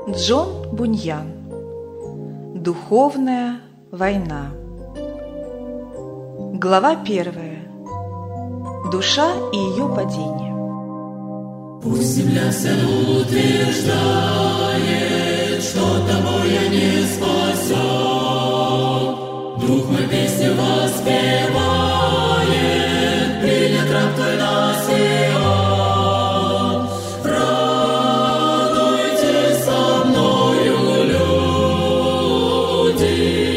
Джон Буньян. Духовная война. Глава 1. Душа и ее падение. Пусть земля вся утверждает, что тобой я не спасен. Дух мой песню воспевает, принят раб твой на Сион. Радуйтесь со мною, люди,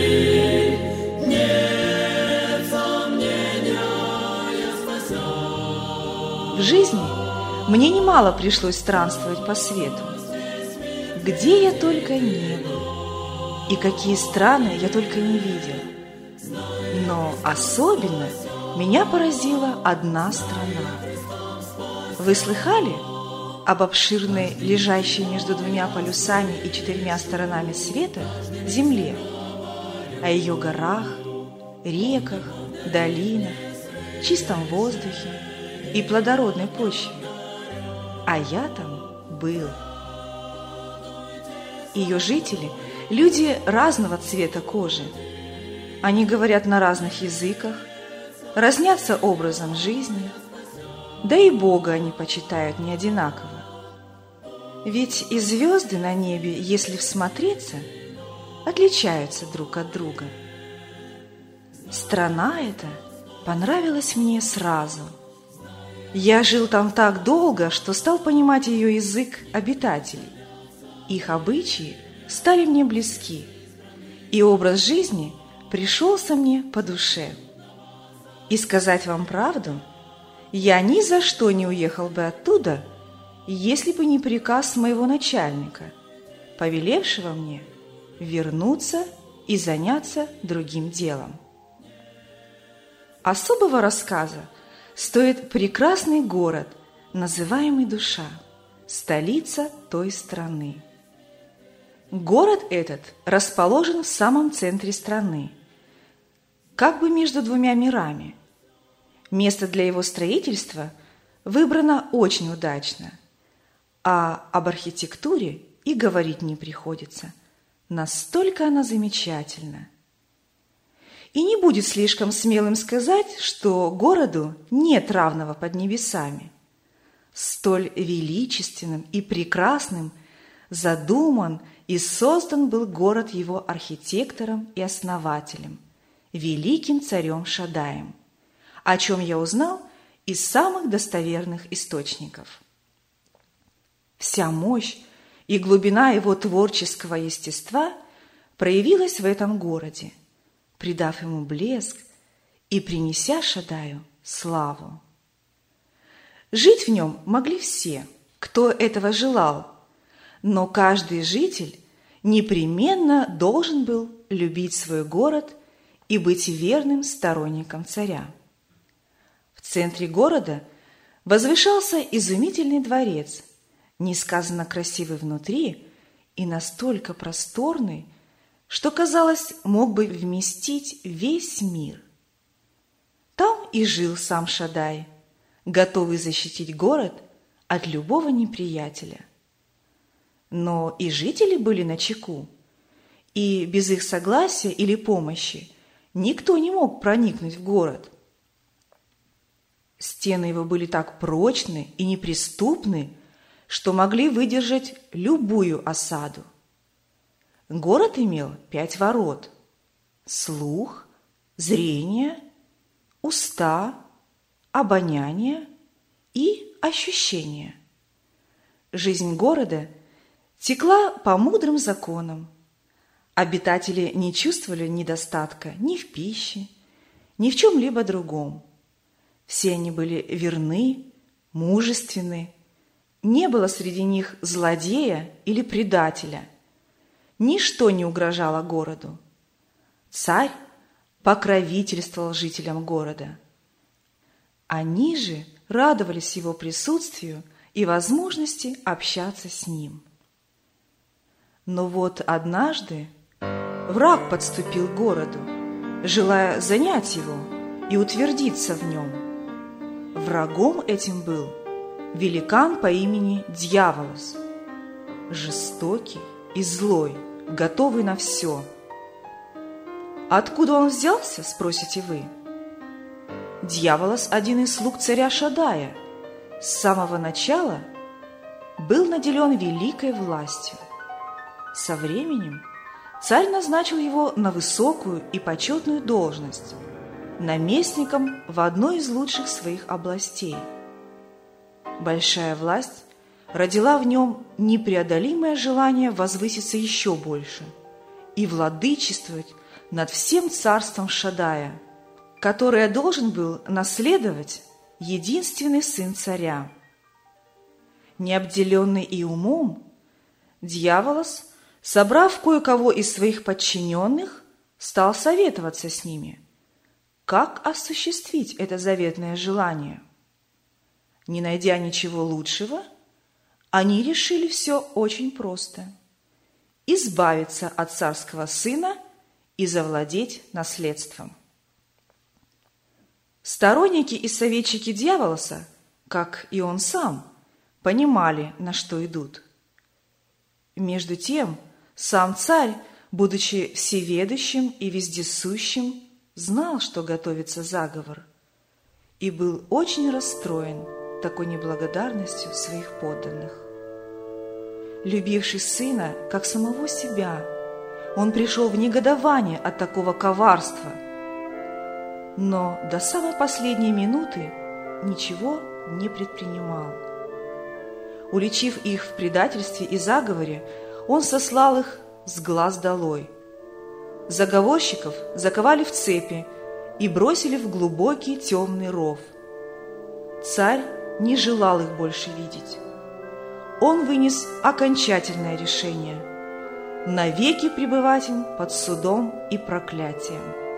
нет сомнения, я спасен. В жизни мне немало пришлось странствовать по свету. Где я только не был, и какие страны я только не видел. Но особенно меня поразила одна страна. Вы слыхали об обширной, лежащей между двумя полюсами и 4 сторонами света, Земле? О ее горах, реках, долинах, чистом воздухе и плодородной почве? А я там был. Ее жители – люди разного цвета кожи. Они говорят на разных языках, разнятся образом жизни, да и Бога они почитают не одинаково. Ведь и звезды на небе, если всмотреться, отличаются друг от друга. Страна эта понравилась мне сразу. Я жил там так долго, что стал понимать ее язык обитателей. Их обычаи стали мне близки, и образ жизни пришелся мне по душе. И сказать вам правду, я ни за что не уехал бы оттуда, если бы не приказ моего начальника, повелевшего мне вернуться и заняться другим делом. Особого рассказа стоит прекрасный город, называемый Душа, столица той страны. Город этот расположен в самом центре страны, как бы между двумя мирами. Место для его строительства выбрано очень удачно, а об архитектуре и говорить не приходится. Настолько она замечательна. И не будет слишком смелым сказать, что городу нет равного под небесами. Столь величественным и прекрасным задуман и создан был город его архитектором и основателем, великим царем Шадаем, о чем я узнал из самых достоверных источников. Вся мощь и глубина его творческого естества проявилась в этом городе, придав ему блеск и принеся Шадаю славу. Жить в нем могли все, кто этого желал, но каждый житель непременно должен был любить свой город и быть верным сторонником царя. В центре города возвышался изумительный дворец, несказанно красивый внутри и настолько просторный, что, казалось, мог бы вместить весь мир. Там и жил сам Шадай, готовый защитить город от любого неприятеля. Но и жители были начеку, и без их согласия или помощи никто не мог проникнуть в город. Стены его были так прочны и неприступны, что могли выдержать любую осаду. Город имел 5 ворот: слух, зрение, уста, обоняние и ощущение. Жизнь города текла по мудрым законам. Обитатели не чувствовали недостатка ни в пище, ни в чем-либо другом. Все они были верны, мужественны. Не было среди них злодея или предателя. Ничто не угрожало городу. Царь покровительствовал жителям города. Они же радовались его присутствию и возможности общаться с ним. Но вот однажды враг подступил к городу, желая занять его и утвердиться в нем. Врагом этим был великан по имени Дьяволос, жестокий, и злой, готовый на все. Откуда он взялся, спросите вы? Дьяволос, один из слуг царя Шадая, с самого начала был наделен великой властью. Со временем царь назначил его на высокую и почетную должность, наместником в одной из лучших своих областей. Большая власть родила в нем непреодолимое желание возвыситься еще больше и владычествовать над всем царством Шадая, которое должен был наследовать единственный сын царя. Необделенный и умом, Дьяволос, собрав кое-кого из своих подчиненных, стал советоваться с ними, как осуществить это заветное желание. Не найдя ничего лучшего, они решили все очень просто – избавиться от царского сына и завладеть наследством. Сторонники и советчики Дьяволоса, как и он сам, понимали, на что идут. Между тем, сам царь, будучи всеведущим и вездесущим, знал, что готовится заговор, и был очень расстроен такой неблагодарностью своих подданных. Любивший сына, как самого себя, он пришел в негодование от такого коварства, но до самой последней минуты ничего не предпринимал. Уличив их в предательстве и заговоре, он сослал их с глаз долой. Заговорщиков заковали в цепи и бросили в глубокий темный ров. Царь не желал их больше видеть. Он вынес окончательное решение – навеки пребывать им под судом и проклятием.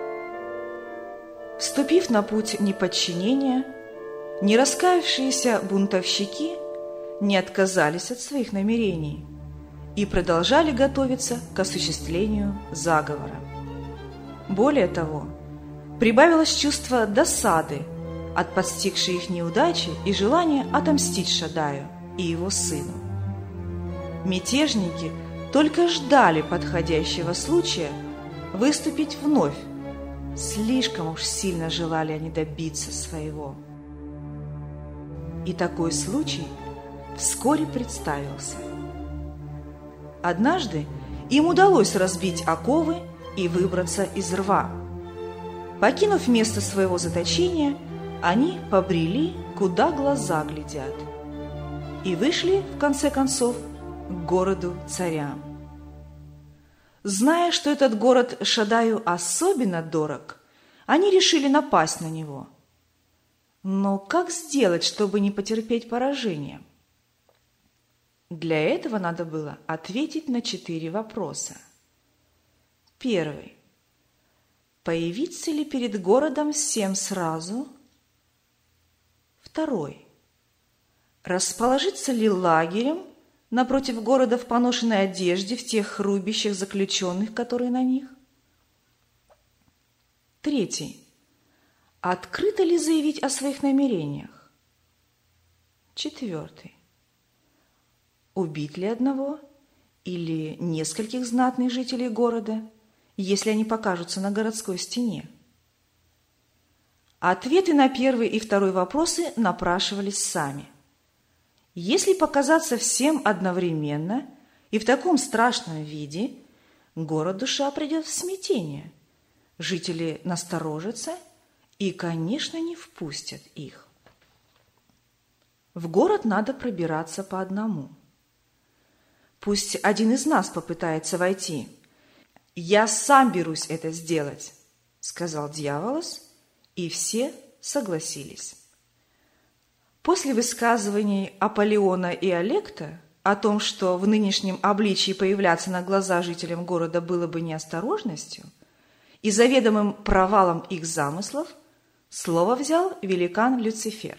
Вступив на путь неподчинения, нераскаявшиеся бунтовщики не отказались от своих намерений и продолжали готовиться к осуществлению заговора. Более того, прибавилось чувство досады от постигшей их неудачи и желания отомстить Шадаю и его сыну. Мятежники только ждали подходящего случая выступить вновь. Слишком уж сильно желали они добиться своего. И такой случай вскоре представился. Однажды им удалось разбить оковы и выбраться из рва. Покинув место своего заточения, они побрели, куда глаза глядят, и вышли, в конце концов, к городу царя. Зная, что этот город Шадаю особенно дорог, они решили напасть на него. Но как сделать, чтобы не потерпеть поражение? Для этого надо было ответить на 4 вопроса. Первый. Появиться ли перед городом всем сразу? Второй. Расположиться ли лагерем напротив города в поношенной одежде, в тех рубящих заключенных, которые на них? Третий. Открыто ли заявить о своих намерениях? Четвертый. Убить ли одного или нескольких знатных жителей города, если они покажутся на городской стене? Ответы на первый и второй вопросы напрашивались сами. Если показаться всем одновременно и в таком страшном виде, город-душа придет в смятение, жители насторожатся и, конечно, не впустят их. В город надо пробираться по одному. Пусть один из нас попытается войти. «Я сам берусь это сделать», — сказал Дьяволос, и все согласились. После высказываний Аполлиона и Алекта о том, что в нынешнем обличии появляться на глаза жителям города было бы неосторожностью и заведомым провалом их замыслов, слово взял великан Люцифер.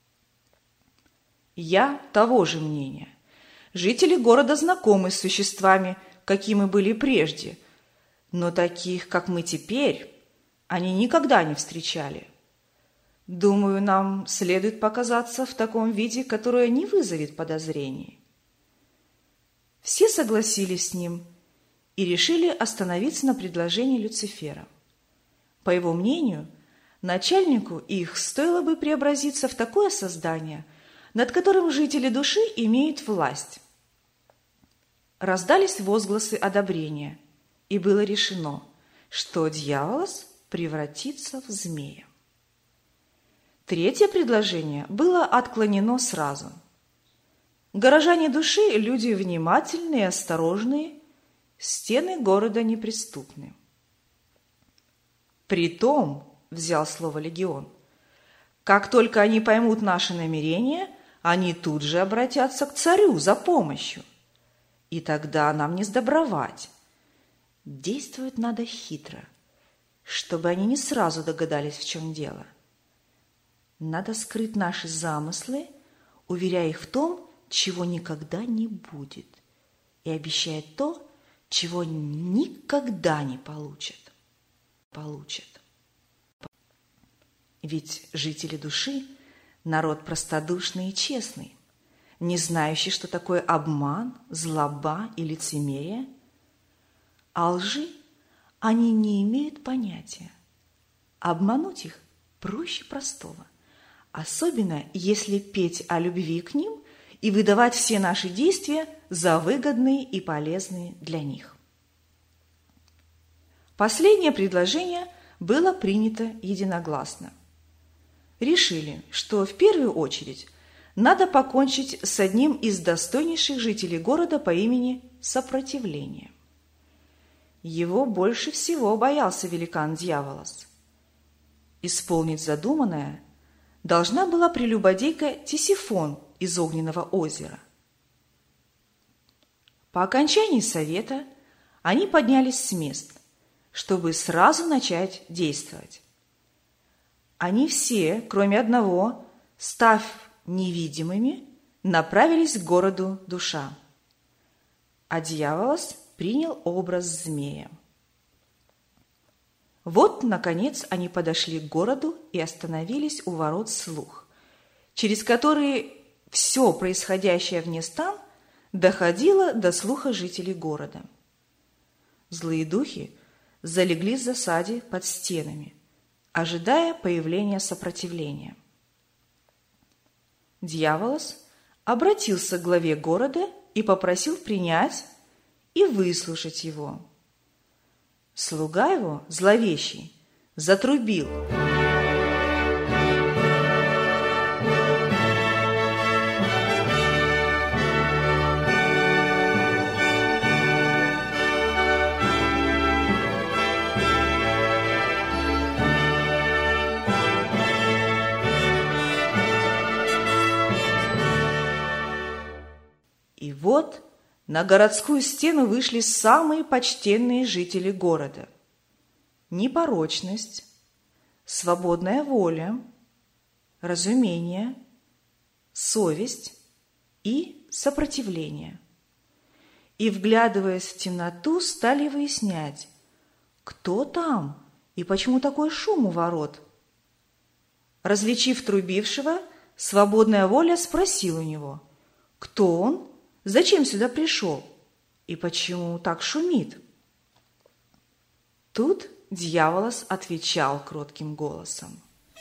«Я того же мнения. Жители города знакомы с существами, какими были прежде, но таких, как мы теперь, они никогда не встречали. Думаю, нам следует показаться в таком виде, которое не вызовет подозрений». Все согласились с ним и решили остановиться на предложении Люцифера. По его мнению, начальнику их стоило бы преобразиться в такое создание, над которым жители души имеют власть. Раздались возгласы одобрения, и было решено, что дьяволос превратится в змея. Третье предложение было отклонено сразу. Горожане души – люди внимательные и осторожные, стены города неприступны. «Притом, – взял слово легион, – как только они поймут наши намерения, они тут же обратятся к царю за помощью. И тогда нам не сдобровать. Действовать надо хитро, чтобы они не сразу догадались, в чем дело. Надо скрыть наши замыслы, уверяя их в том, чего никогда не будет, и обещая то, чего никогда не получат. Ведь жители души – народ простодушный и честный, не знающий, что такое обман, злоба и лицемерие. О лжи они не имеют понятия. Обмануть их проще простого, особенно если петь о любви к ним и выдавать все наши действия за выгодные и полезные для них. Последнее предложение было принято единогласно. Решили, что в первую очередь надо покончить с одним из достойнейших жителей города по имени Сопротивление. Его больше всего боялся великан Дьяволос. Исполнить задуманное должна была прелюбодейка Тисифон из Огненного озера. По окончании совета они поднялись с мест, чтобы сразу начать действовать. Они все, кроме одного, став невидимыми, направились к городу душа. А Дьяволос принял образ змея. Вот, наконец, они подошли к городу и остановились у ворот слух, через которые все происходящее вне стан доходило до слуха жителей города. Злые духи залегли в засаде под стенами, ожидая появления сопротивления. Дьяволос обратился к главе города и попросил принять и выслушать его. Слуга его, зловещий, затрубил. И вот на городскую стену вышли самые почтенные жители города. Непорочность, свободная воля, разумение, совесть и сопротивление. И, вглядываясь в темноту, стали выяснять, кто там и почему такой шум у ворот. Различив трубившего, свободная воля спросила у него, кто он, зачем сюда пришел и почему так шумит. Тут Дьяволос отвечал кротким голосом: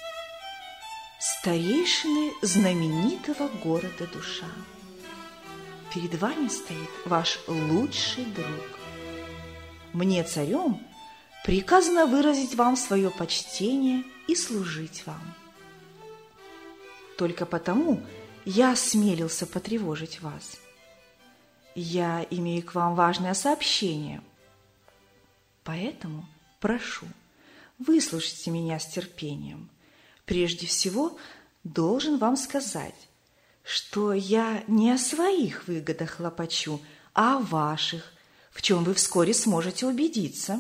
«Старейшины знаменитого города душа, перед вами стоит ваш лучший друг. Мне, царем, приказано выразить вам свое почтение и служить вам. Только потому я осмелился потревожить вас. Я имею к вам важное сообщение, поэтому прошу, выслушайте меня с терпением. Прежде всего, должен вам сказать, что я не о своих выгодах хлопочу, а о ваших, в чем вы вскоре сможете убедиться.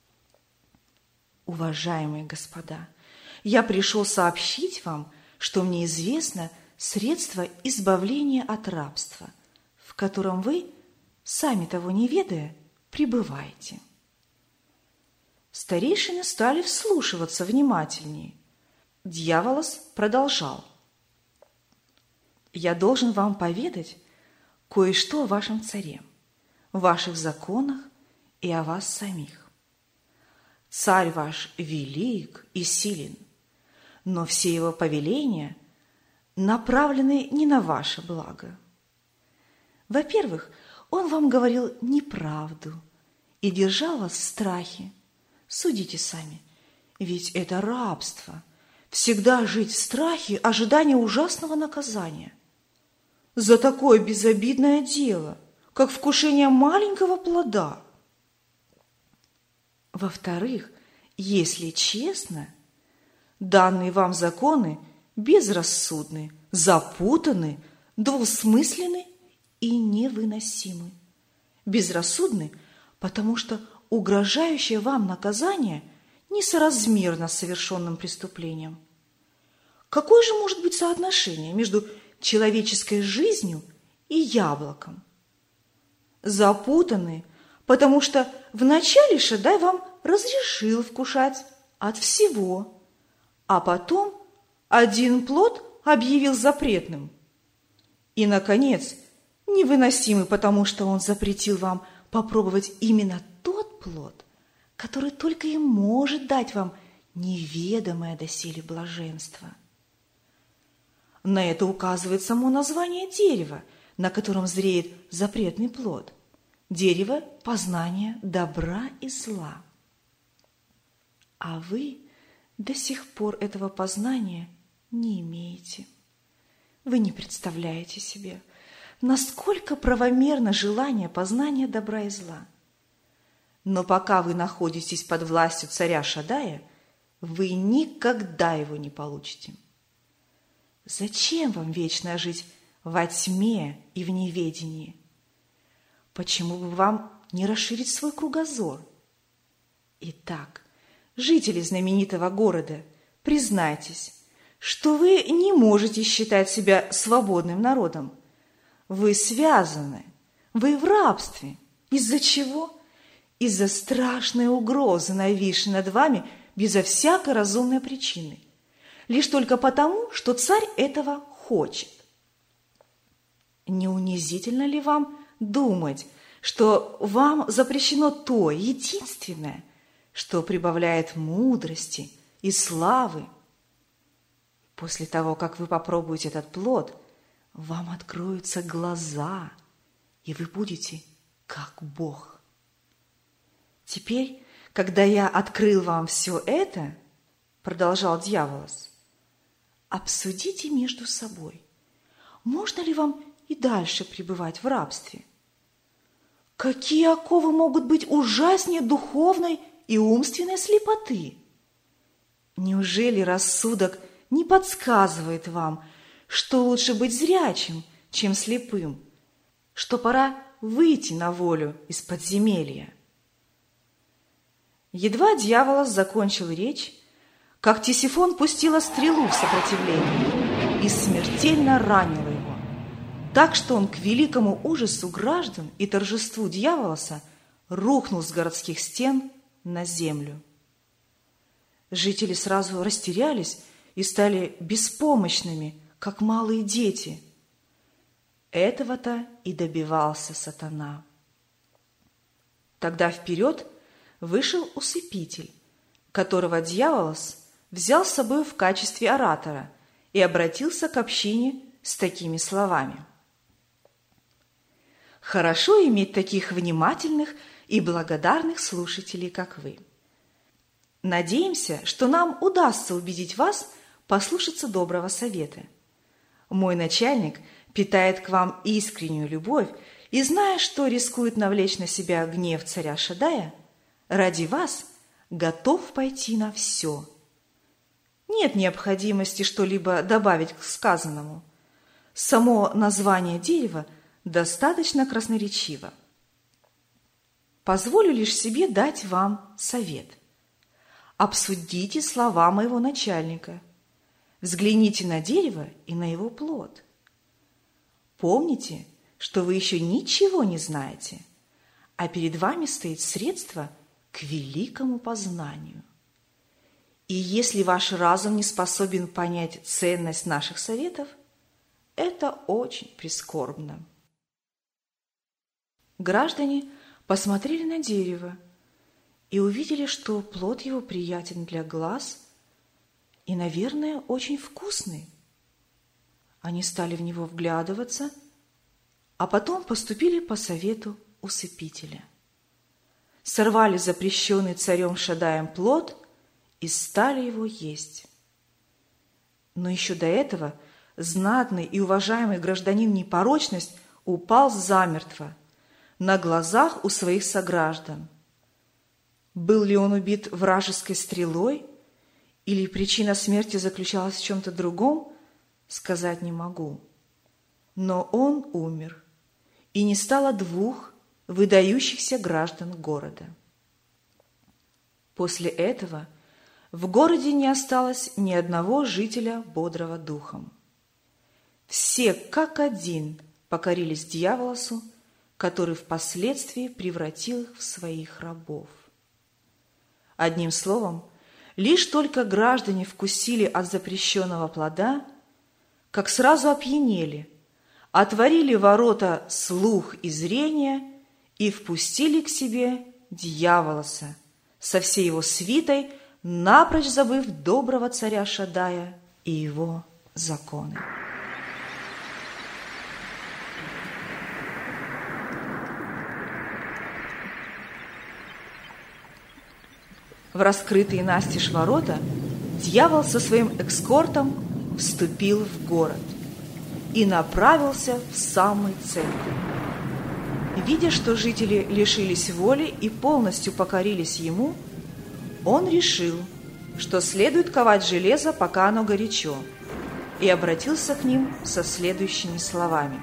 Уважаемые господа, я пришел сообщить вам, что мне известно средство избавления от рабства, в котором вы, сами того не ведая, пребываете». Старейшины стали вслушиваться внимательнее. Дьяволос продолжал: «Я должен вам поведать кое-что о вашем царе. в ваших законах и о вас самих. Царь ваш велик и силен, но все его повеления направлены не на ваше благо. Во-первых, он вам говорил неправду и держал вас в страхе. Судите сами, ведь это рабство. Всегда жить в страхе ожидания ужасного наказания. За такое безобидное дело, как вкушение маленького плода. Во-вторых, если честно, данные вам законы безрассудны, запутаны, двусмысленны и невыносимы. Безрассудны, потому что угрожающее вам наказание несоразмерно с совершенным преступлением. Какое же может быть соотношение между человеческой жизнью и яблоком? Запутаны, потому что вначале Шаддай вам разрешил вкушать от всего, а потом один плод объявил запретным. И, наконец, невыносимый, потому что он запретил вам попробовать именно тот плод, который только и может дать вам неведомое доселе блаженство. На это указывает само название дерева, на котором зреет запретный плод. Дерево познания добра и зла. А вы до сих пор этого познания не имеете. Вы не представляете себе, насколько правомерно желание познания добра и зла. Но пока вы находитесь под властью царя Шаддая, вы никогда его не получите. Зачем вам вечно жить во тьме и в неведении? Почему бы вам не расширить свой кругозор? Итак, жители знаменитого города, признайтесь, что вы не можете считать себя свободным народом. Вы связаны, вы в рабстве. Из-за чего? Из-за страшной угрозы, нависшей над вами безо всякой разумной причины. Лишь только потому, что царь этого хочет. Не унизительно ли вам думать, что вам запрещено то единственное, что прибавляет мудрости и славы? После того, как вы попробуете этот плод, вам откроются глаза, и вы будете как Бог. Теперь, когда я открыл вам все это, продолжал дьяволос, обсудите между собой, можно ли вам и дальше пребывать в рабстве. Какие оковы могут быть ужаснее духовной и умственной слепоты? Неужели рассудок не подсказывает вам, что лучше быть зрячим, чем слепым, что пора выйти на волю из подземелья? Едва дьяволос закончил речь, как Тисифон пустила стрелу в сопротивление и смертельно ранила его, так что он к великому ужасу граждан и торжеству дьяволоса рухнул с городских стен на землю. Жители сразу растерялись и стали беспомощными, как малые дети. Этого-то и добивался сатана. Тогда вперед вышел усыпитель, которого дьяволос взял с собой в качестве оратора и обратился к общине с такими словами. «Хорошо иметь таких внимательных и благодарных слушателей, как вы. Надеемся, что нам удастся убедить вас послушаться доброго совета. Мой начальник питает к вам искреннюю любовь и, зная, что рискует навлечь на себя гнев царя Шаддая, ради вас готов пойти на все. Нет необходимости что-либо добавить к сказанному. Само название дерева достаточно красноречиво. Позволю лишь себе дать вам совет. Обсудите слова моего начальника. Взгляните на дерево и на его плод. Помните, что вы еще ничего не знаете, а перед вами стоит средство к великому познанию. И если ваш разум не способен понять ценность наших советов, это очень прискорбно. Граждане посмотрели на дерево и увидели, что плод его приятен для глаз и, наверное, очень вкусный. Они стали в него вглядываться, а потом поступили по совету усыпителя. Сорвали запрещенный царем Шаддаем плод и стали его есть. Но еще до этого знатный и уважаемый гражданин Непорочность упал замертво на глазах у своих сограждан. Был ли он убит вражеской стрелой, или причина смерти заключалась в чем-то другом, сказать не могу. Но он умер, и не стало двух выдающихся граждан города. После этого в городе не осталось ни одного жителя бодрого духом. Все как один покорились дьяволосу, который впоследствии превратил их в своих рабов. Одним словом, лишь только граждане вкусили от запрещенного плода, как сразу опьянели, отворили ворота слух и зрения и впустили к себе дьяволоса со всей его свитой, напрочь забыв доброго царя Шаддая и его законы. В раскрытые настежь ворота дьявол со своим эскортом вступил в город и направился в самый центр. Видя, что жители лишились воли и полностью покорились ему, он решил, что следует ковать железо, пока оно горячо, и обратился к ним со следующими словами.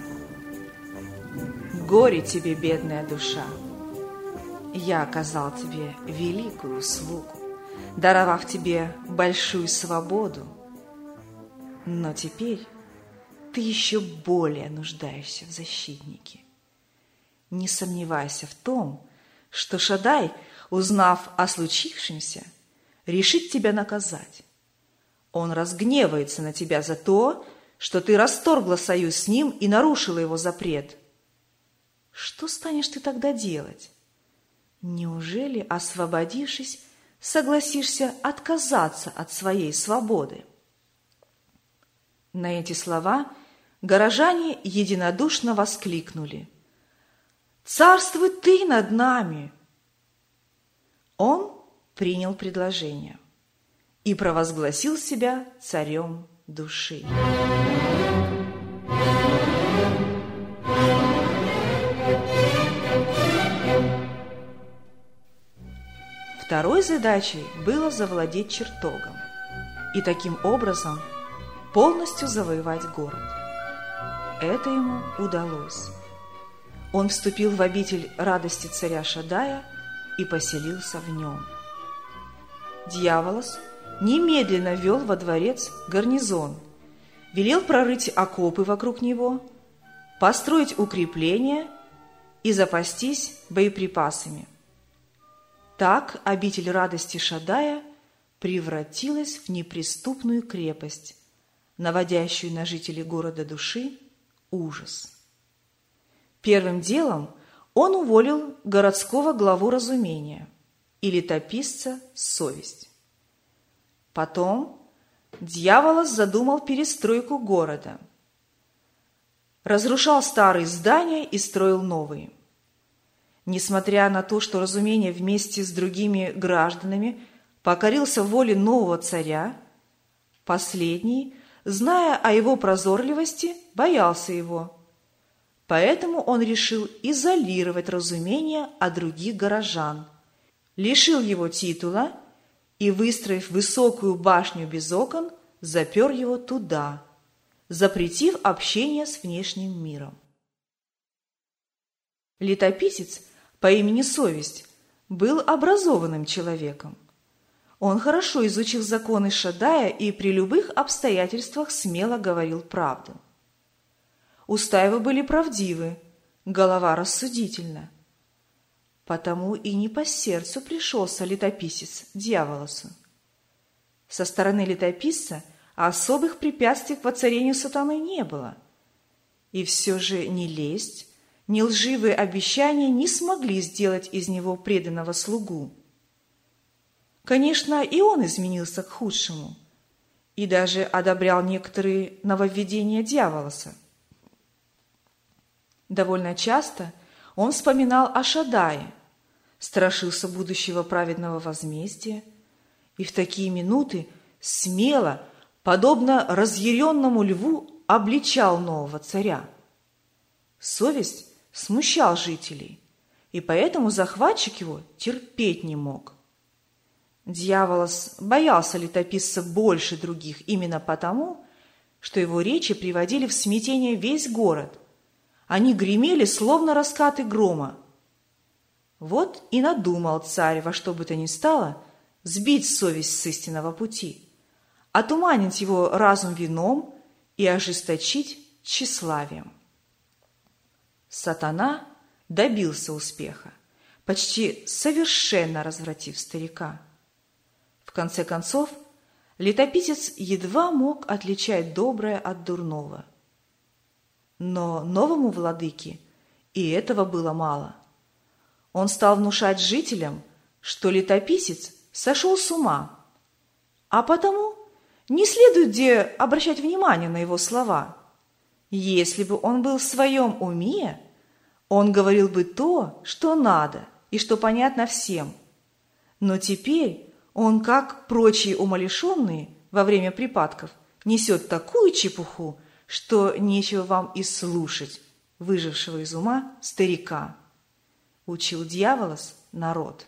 «Горе тебе, бедная душа! Я оказал тебе великую услугу, даровав тебе большую свободу, но теперь ты еще более нуждаешься в защитнике. Не сомневайся в том, что Шаддай, узнав о случившемся, решит тебя наказать. Он разгневается на тебя за то, что ты расторгла союз с ним и нарушила его запрет. Что станешь ты тогда делать? Неужели, освободившись, согласишься отказаться от своей свободы?» На эти слова горожане единодушно воскликнули: «Царствуй ты над нами!» Он принял предложение и провозгласил себя царем души. Второй задачей было завладеть чертогом и таким образом полностью завоевать город. Это ему удалось. Он вступил в обитель радости царя Шаддая и поселился в нем. Дьяволос немедленно ввел во дворец гарнизон, велел прорыть окопы вокруг него, построить укрепления и запастись боеприпасами. Так обитель радости Шаддая превратилась в неприступную крепость, наводящую на жителей города души ужас. Первым делом он уволил городского главу разумения и летописца совесть. Потом дьяволос задумал перестройку города, разрушал старые здания и строил новые. Несмотря на то, что разумение вместе с другими гражданами покорился воле нового царя, последний, зная о его прозорливости, боялся его. Поэтому он решил изолировать разумение от других горожан, лишил его титула и, выстроив высокую башню без окон, запер его туда, запретив общение с внешним миром. Летописец по имени Совесть был образованным человеком. Он хорошо изучил законы Шаддая и при любых обстоятельствах смело говорил правду. Уста его были правдивы, голова рассудительна. Потому и не по сердцу пришелся летописец дьяволосу. Со стороны летописца особых препятствий к воцарению сатаны не было. И все же ни лесть, ни лживые обещания не смогли сделать из него преданного слугу. Конечно, и он изменился к худшему и даже одобрял некоторые нововведения Дьяволоса. Довольно часто он вспоминал о Шадае, страшился будущего праведного возмездия и в такие минуты смело, подобно разъяренному льву, обличал нового царя. Совесть смущал жителей, и поэтому захватчик его терпеть не мог. Дьяволос боялся летописца больше других именно потому, что его речи приводили в смятение весь город. Они гремели, словно раскаты грома. Вот и надумал царь во что бы то ни стало сбить совесть с истинного пути, отуманить его разум вином и ожесточить тщеславием. Сатана добился успеха, почти совершенно развратив старика. В конце концов, летописец едва мог отличать доброе от дурного. Но новому владыке и этого было мало. Он стал внушать жителям, что летописец сошел с ума, а потому не следует где обращать внимание на его слова. Если бы он был в своем уме, он говорил бы то, что надо и что понятно всем. Но теперь он, как прочие умалишенные во время припадков, несет такую чепуху, что нечего вам и слушать выжившего из ума старика. Учил Дьяволос народ.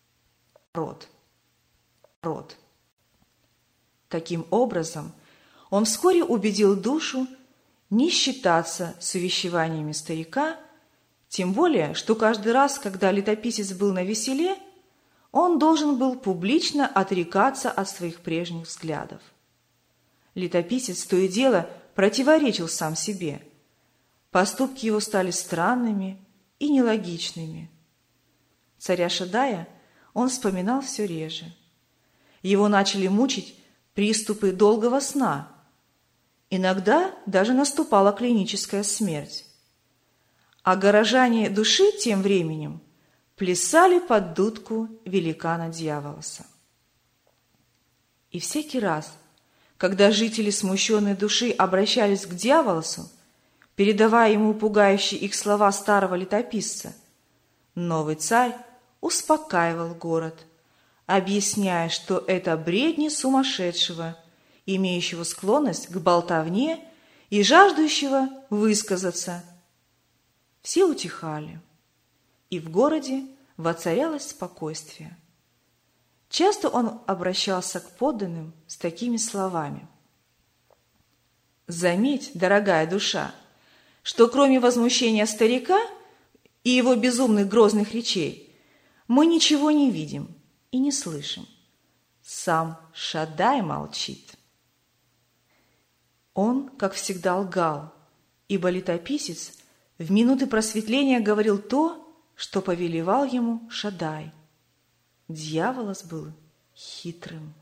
Таким образом, он вскоре убедил душу не считаться с увещеваниями старика, тем более, что каждый раз, когда летописец был навеселе, он должен был публично отрекаться от своих прежних взглядов. Летописец то и дело противоречил сам себе. Поступки его стали странными и нелогичными. Царя Шадая он вспоминал все реже. Его начали мучить приступы долгого сна. Иногда даже наступала клиническая смерть. А горожане души тем временем плясали под дудку великана Дьяволоса. И всякий раз, когда жители смущенной души обращались к Дьяволосу, передавая ему пугающие их слова старого летописца, новый царь успокаивал город, объясняя, что это бредни сумасшедшего, имеющего склонность к болтовне и жаждущего высказаться. Все утихали, и в городе воцарялось спокойствие. Часто он обращался к подданным с такими словами: «Заметь, дорогая душа, что кроме возмущения старика и его безумных грозных речей мы ничего не видим и не слышим. Сам Шадай молчит». Он, как всегда, лгал, ибо летописец в минуты просветления говорил то, что повелевал ему Шадай. Дьяволос был хитрым.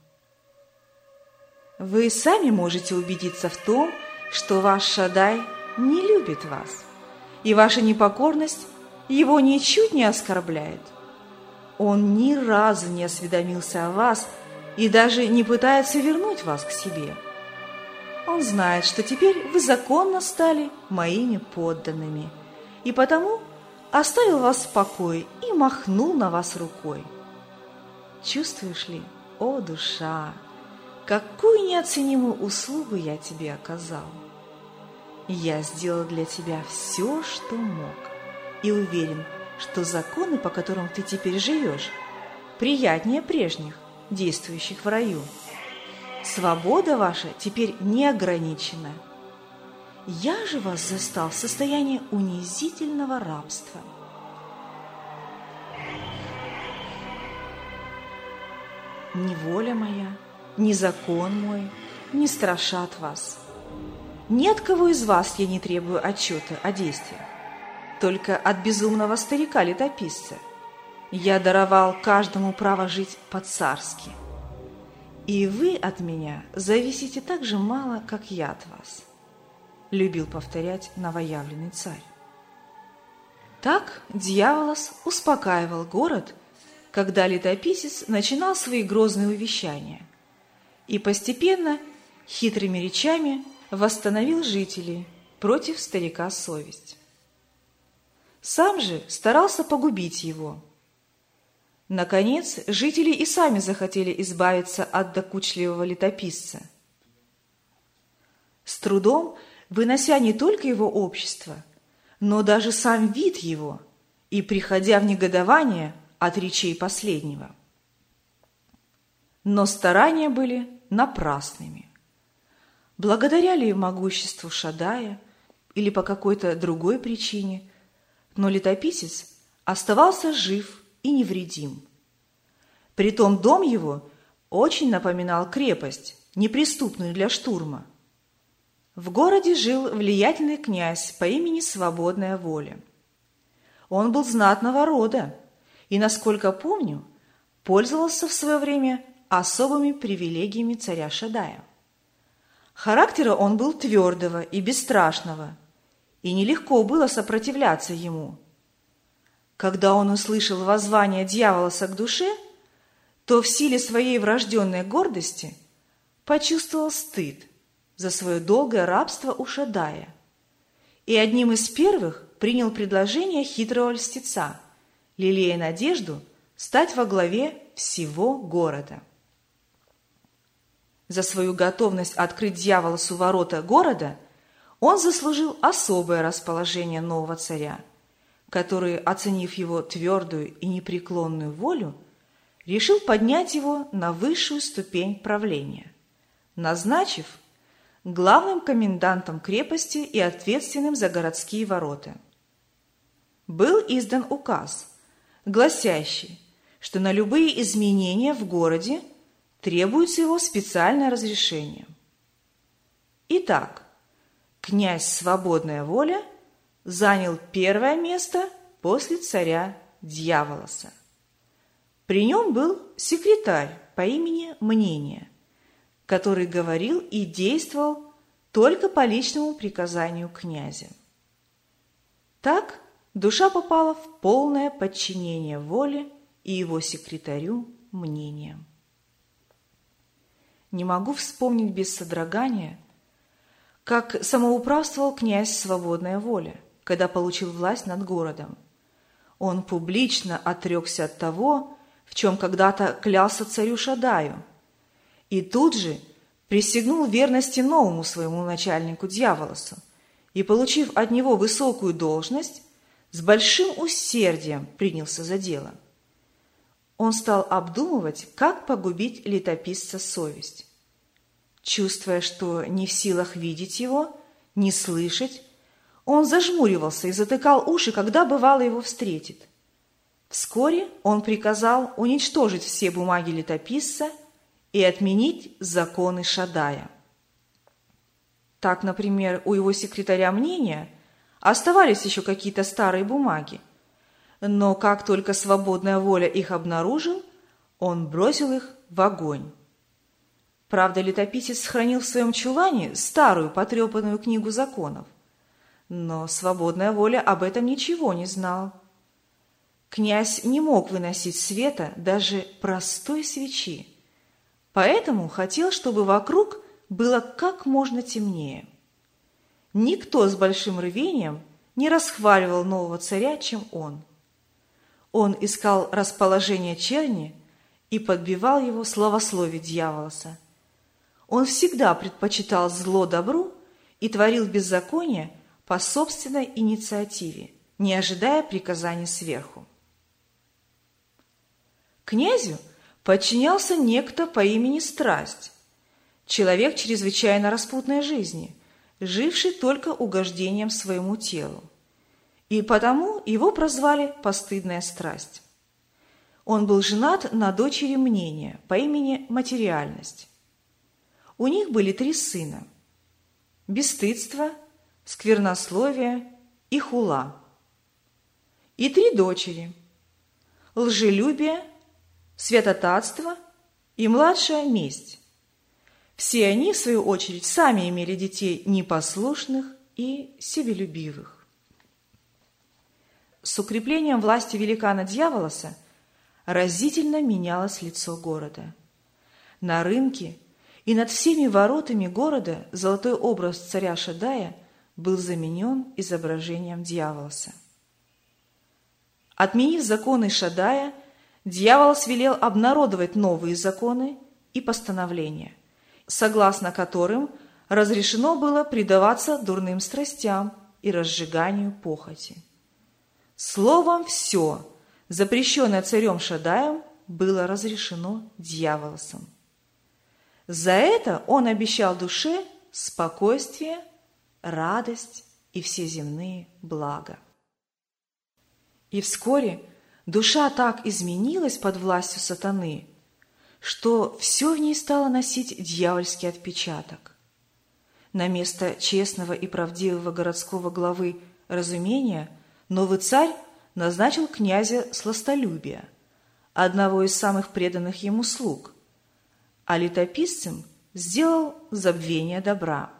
Вы сами можете убедиться в том, что ваш Шадай не любит вас, и ваша непокорность его ничуть не оскорбляет. Он ни разу не осведомился о вас и даже не пытается вернуть вас к себе. Он знает, что теперь вы законно стали моими подданными, и потому оставил вас в покое и махнул на вас рукой. Чувствуешь ли, о душа, какую неоценимую услугу я тебе оказал? Я сделал для тебя все, что мог, и уверен, что законы, по которым ты теперь живешь, приятнее прежних, действующих в раю. Свобода ваша теперь не ограничена. Я же вас застал в состоянии унизительного рабства. Ни воля моя, ни закон мой не страшат вас. Ни от кого из вас я не требую отчета о действиях, только от безумного старика-летописца. Я даровал каждому право жить по-царски. И вы от меня зависите так же мало, как я от вас, любил повторять новоявленный царь. Так Дьяволос успокаивал город, когда летописец начинал свои грозные увещания, и постепенно хитрыми речами восстановил жителей против старика Совесть. Сам же старался погубить его. Наконец, жители и сами захотели избавиться от докучливого летописца. С трудом вынося не только его общество, но даже сам вид его и приходя в негодование от речей последнего. Но старания были напрасными. Благодаря ли могуществу Шадая или по какой-то другой причине, но летописец оставался жив и невредим. Притом дом его очень напоминал крепость, неприступную для штурма. В городе жил влиятельный князь по имени Свободная Воля. Он был знатного рода и, насколько помню, пользовался в свое время особыми привилегиями царя Шадая. Характера он был твердого и бесстрашного, и нелегко было сопротивляться ему. Когда он услышал воззвание Дьяволоса к душе, то в силе своей врожденной гордости почувствовал стыд за свое долгое рабство у Шадая и одним из первых принял предложение хитрого льстеца, лелея надежду стать во главе всего города. За свою готовность открыть Дьяволосу ворота города он заслужил особое расположение нового царя, который, оценив его твердую и непреклонную волю, решил поднять его на высшую ступень правления, назначив главным комендантом крепости и ответственным за городские ворота. Был издан указ, гласящий, что на любые изменения в городе требуется его специальное разрешение. Итак, князь Свободная Воля занял первое место после царя Дьяволоса. При нем был секретарь по имени Мнение, который говорил и действовал только по личному приказанию князя. Так душа попала в полное подчинение воле и его секретарю Мнения. Не могу вспомнить без содрогания, как самоуправствовал князь Свободная Воля, когда получил власть над городом. Он публично отрекся от того, в чем когда-то клялся царю Шадаю, и тут же присягнул верности новому своему начальнику Дьяволосу и, получив от него высокую должность, с большим усердием принялся за дело. Он стал обдумывать, как погубить летописца Совесть. Чувствуя, что не в силах видеть его, не слышать, он зажмуривался и затыкал уши, когда бывало его встретит. Вскоре он приказал уничтожить все бумаги летописца и отменить законы Шадая. Так, например, у его секретаря Мнения оставались еще какие-то старые бумаги, но как только Свободная Воля их обнаружил, он бросил их в огонь. Правда, летописец сохранил в своем чулане старую потрепанную книгу законов, но Свободная Воля об этом ничего не знал. Князь не мог выносить света даже простой свечи, поэтому хотел, чтобы вокруг было как можно темнее. Никто с большим рвением не расхваливал нового царя, чем он. Он искал расположение черни и подбивал его славословие Дьяволоса. Он всегда предпочитал зло добру и творил беззаконие по собственной инициативе, не ожидая приказаний сверху. Князю подчинялся некто по имени Страсть, человек чрезвычайно распутной жизни, живший только угождением своему телу, и потому его прозвали «Постыдная страсть». Он был женат на дочери Мнения по имени Материальность. У них были 3 сына – Бесстыдство, Сквернословие и Хула. И 3 дочери – Лжелюбие, Святотатство и младшая Месть. Все они, в свою очередь, сами имели детей непослушных и себелюбивых. с укреплением власти великана Дьяволоса разительно менялось лицо города. На рынке и над всеми воротами города золотой образ царя Шаддая был заменен изображением Дьяволоса. Отменив законы Шаддая, Дьяволос велел обнародовать новые законы и постановления, согласно которым разрешено было предаваться дурным страстям и разжиганию похоти. Словом, все, запрещенное царем Шаддаем, было разрешено Дьяволосом. За это он обещал душе спокойствие, радость и все земные блага. И вскоре душа так изменилась под властью сатаны, что все в ней стало носить дьявольский отпечаток. На место честного и правдивого городского главы разумения новый царь назначил князя Сластолюбия, одного из самых преданных ему слуг, а летописцем сделал Забвение добра.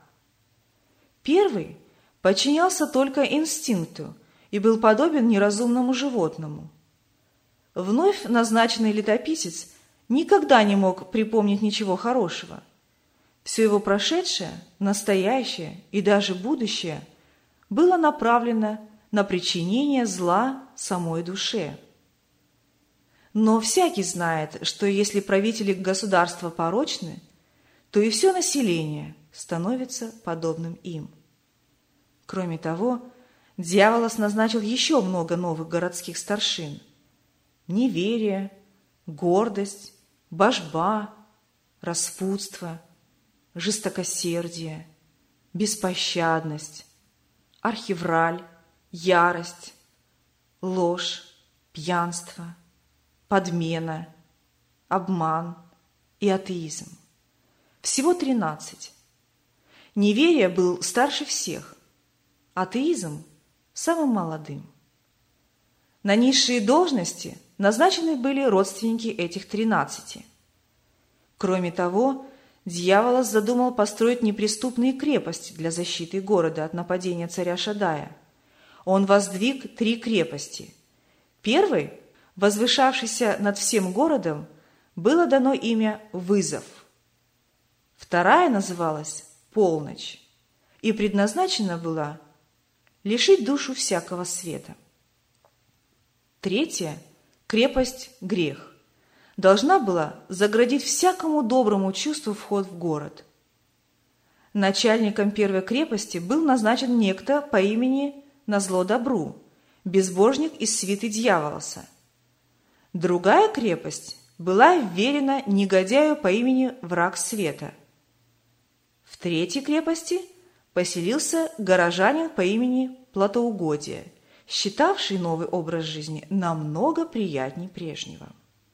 Первый подчинялся только инстинкту и был подобен неразумному животному. Вновь назначенный летописец никогда не мог припомнить ничего хорошего. Все его прошедшее, настоящее и даже будущее было направлено на причинение зла самой душе. Но всякий знает, что если правители государства порочны, то и все население становится подобным им. Кроме того, Дьяволос назначил еще много новых городских старшин: неверие, гордость, божба, распутство, жестокосердие, беспощадность, архивраль, ярость, ложь, пьянство, подмена, обман и атеизм. Всего 13. Неверие был старше всех, атеизм – самым молодым. На низшие должности назначены были родственники этих 13. Кроме того, Дьяволос задумал построить неприступные крепости для защиты города от нападения царя Шаддая. Он воздвиг 3 крепости. Первой, возвышавшейся над всем городом, было дано имя Вызов. Вторая называлась Полночь и предназначена была лишить душу всякого света. Третья, крепость Грех, должна была заградить всякому доброму чувству вход в город. Начальником первой крепости был назначен некто по имени Назло Добру, безбожник из свиты Дьяволоса. Другая крепость была вверена негодяю по имени Враг Света. В третьей крепости поселился горожанин по имени Платоугодие, считавший новый образ жизни намного приятнее прежнего.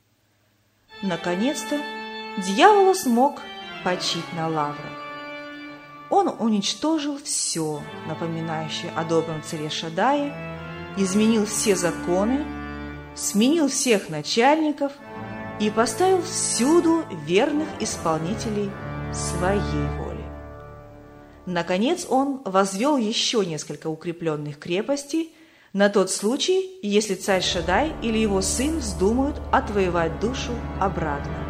Наконец-то Дьяволос смог почить на лаврах. Он уничтожил все, напоминающее о добром царе Шаддае, изменил все законы, сменил всех начальников и поставил всюду верных исполнителей своей воли. Наконец он возвел еще несколько укрепленных крепостей на тот случай, если царь Шаддай или его сын вздумают отвоевать душу обратно.